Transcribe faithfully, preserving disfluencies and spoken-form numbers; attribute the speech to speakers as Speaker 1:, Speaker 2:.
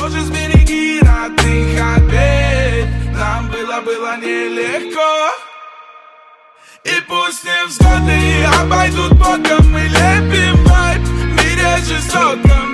Speaker 1: Боже, сбереги родных от бед. Нам было, было нелегко. И пусть невзгоды обойдут боком, мы лепим вайб в мире жестоком.